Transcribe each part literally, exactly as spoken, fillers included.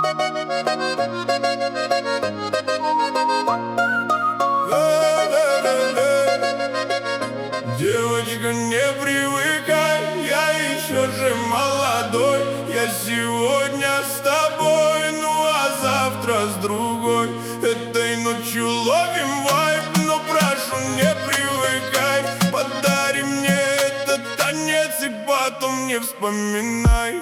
Девочка, не привыкай, я еще же молодой. Я сегодня с тобой, ну а завтра с другой. Этой ночью ловим вайб, но прошу, не привыкай. Подари мне этот танец и потом не вспоминай.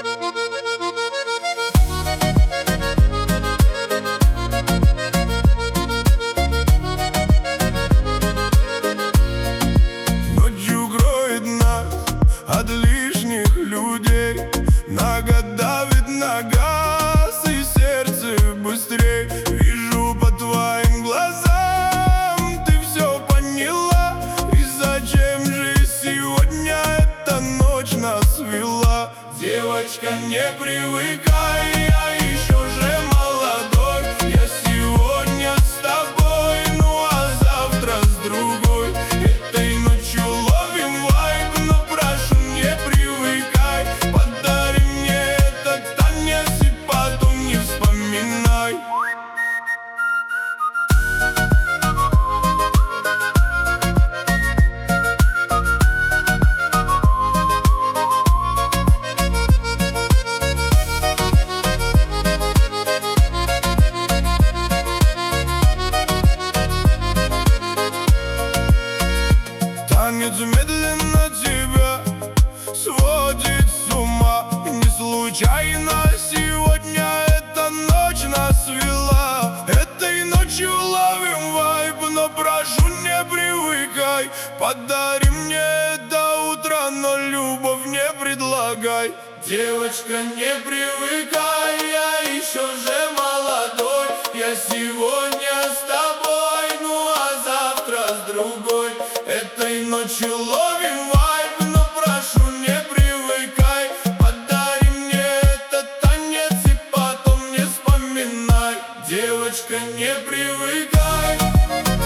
От лишних людей нога давит на газ, и сердце быстрей. Вижу по твоим глазам, ты все поняла. И зачем же сегодня эта ночь нас вела? Девочка, не привыкай, я еще же молодой. Я сегодня с тобой, ну а завтра с другой. Этой ночью ловим вайб, но прошу, не привыкай. Подари мне этот танец и потом не вспоминай. Танец медленно тебя сводит с ума. Не случайно сегодня эта ночь нас вела. Этой ночью ловим вайб, но прошу, не привыкай. Подари мне до утра, но любовь не предлагай. Девочка, не привыкай, я еще же молодой. Я сегодня с тобой, ну а завтра с другой. Этой ночью ловим вайб, но прошу, не привыкай. Подари мне этот танец и потом не вспоминай. Девочка, не привыкай.